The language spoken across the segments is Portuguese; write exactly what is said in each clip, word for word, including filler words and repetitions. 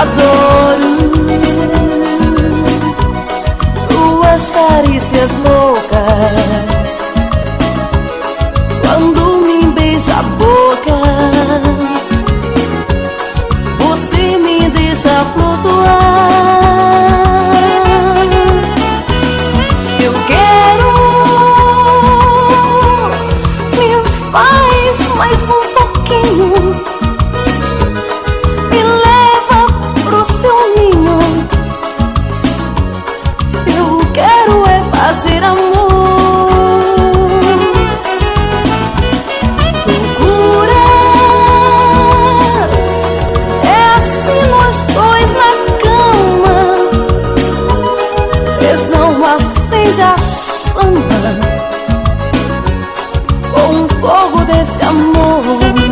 Adoro tuas carícias loucas, quando me beija a boca, você me deixa flutuar. Eu quero, me faz mais um pouquinho, me leva pro seu ninho. Eu quero é fazer amor. Loucuras, é assim nós dois na cama. Tesão acende a chama com o fogo desse amor.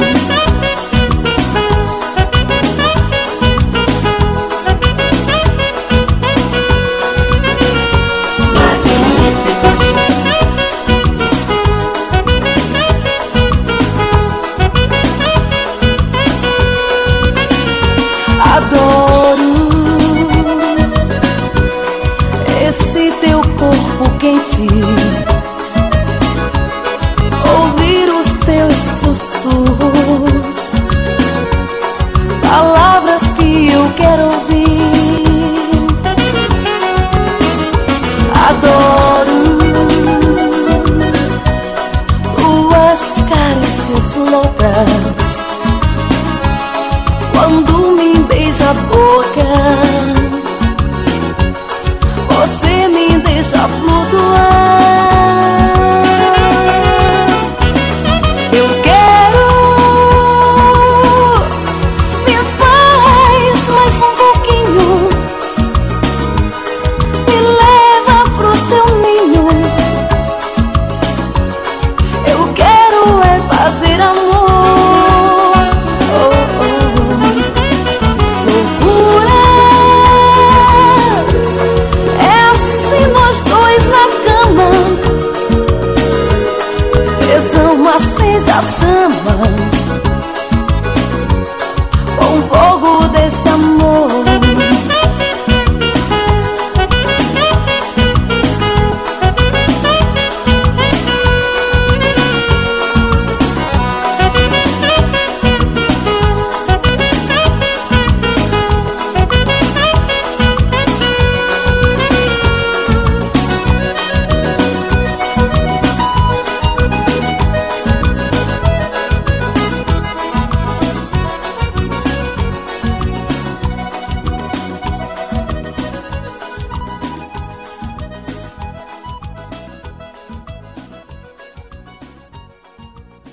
Adoro esse teu corpo quente, ouvir os teus sussurros, palavras que eu quero ouvir. Adoro tuas carícias loucas, quando me beija a boca, você me deixa flutuar. Eu quero, me faz mais um pouquinho, me leva pro seu ninho. Eu quero é fazer amor. Acende a chama